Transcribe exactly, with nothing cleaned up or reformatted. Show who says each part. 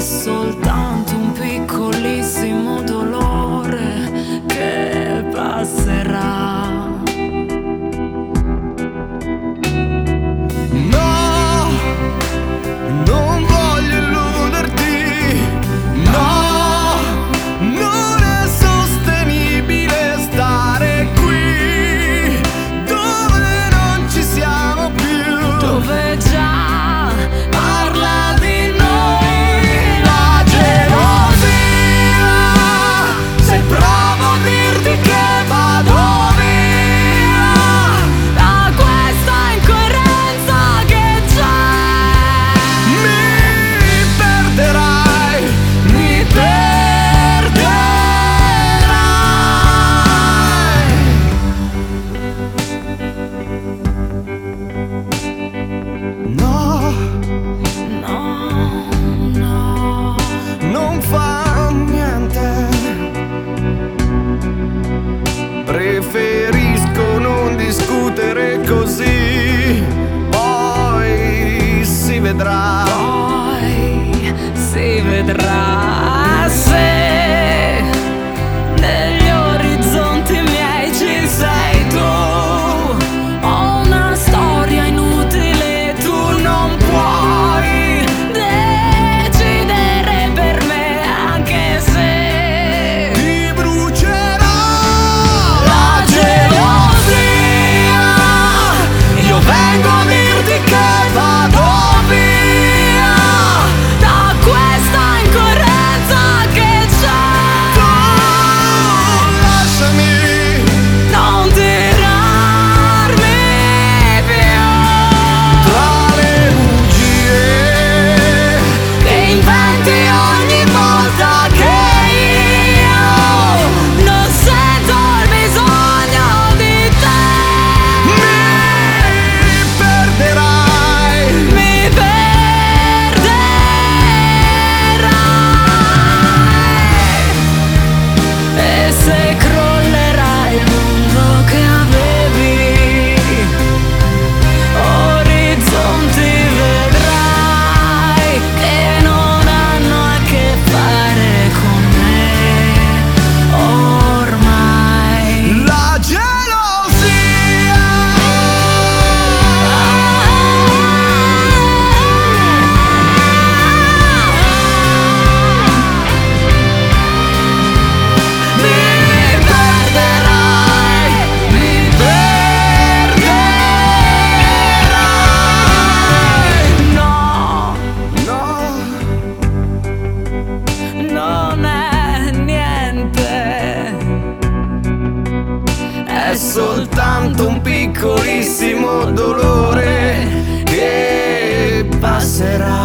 Speaker 1: soltanto un piccolissimo dolore che passerà.
Speaker 2: No, non voglio illuderti. No, non è sostenibile stare qui dove non ci siamo più,
Speaker 1: Dove già parla di
Speaker 2: noi la gelosia. Se provo a dirti che vado via
Speaker 1: da questa incoerenza che c'è,
Speaker 2: mi perderai, mi perderai. No,
Speaker 1: no, no,
Speaker 2: non fa niente. Preferisco non discutere così, poi si vedrà.
Speaker 1: poi si vedrà se negli orizzonti miei ci sei tu. Ho una storia inutile, tu non puoi decidere per me, anche se
Speaker 2: Ti brucerà
Speaker 1: la gelosia.
Speaker 2: Io vengo a dirti che vado via
Speaker 1: Da questa incoerenza che c'è,
Speaker 2: tu lasciami
Speaker 1: non tirarmi più
Speaker 2: tra le bugie
Speaker 1: che inventi ogni volta che io non sento il bisogno di te.
Speaker 2: mi perderai.
Speaker 1: Mi perderai e se crollerà il mondo che avevi, orizzonti vedrai che non hanno a che fare con me ormai.
Speaker 2: La gelosia
Speaker 1: Mi perderai, mi perderai. No,
Speaker 2: no,
Speaker 1: non è niente,
Speaker 2: è soltanto un piccolissimo dolore che passerà.